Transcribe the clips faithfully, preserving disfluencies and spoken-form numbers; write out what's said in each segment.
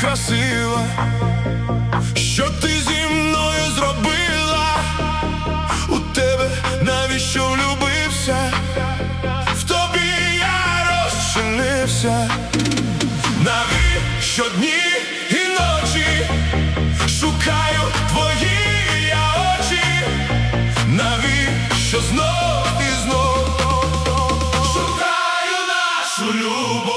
красива, що ти зі мною зробила? У тебе навіщо влюбився? В тобі я розчинився. Навіщо дні і ночі шукаю твої я очі? Навіщо знов і знов шукаю нашу любов?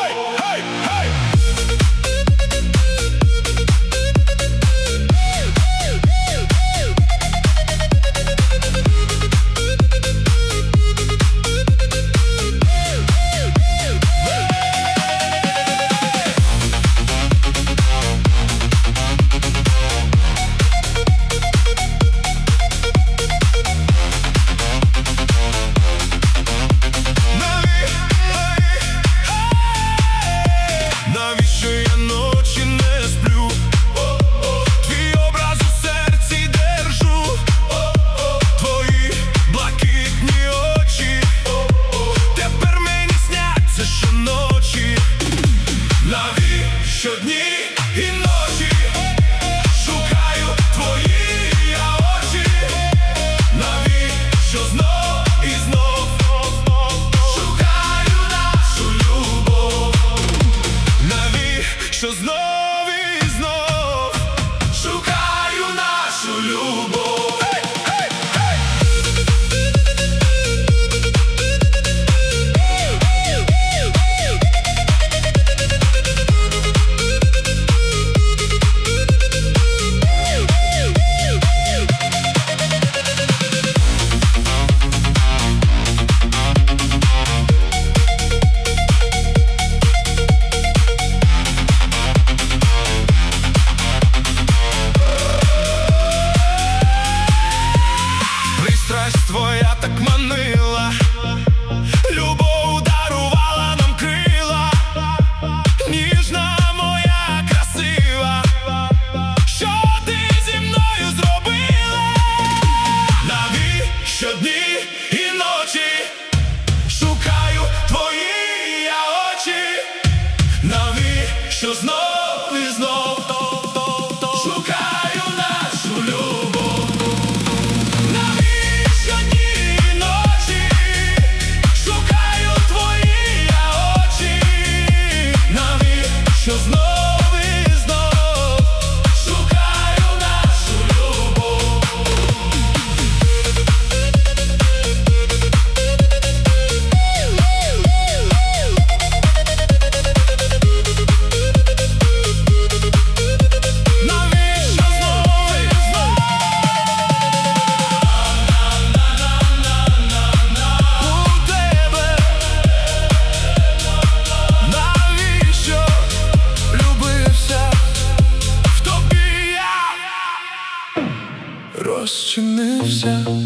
Щодні і ночі шукаю твої я очі. Навіщо знов і знов шукаю нашу любов? Навіщо знов і знов шукаю нашу любов? Твоя так манила, любов дарувала нам крила. Ніжна моя красива, що ти зі мною зробила? Навіщо дні і ночі шукаю твої я очі? Навіщо знов і знов шукаю нашу любов? Що знов і знов шукаю нашу любов? Навіщо знов і знов у тебе? Навіщо влюбився? В тобі я розчинився.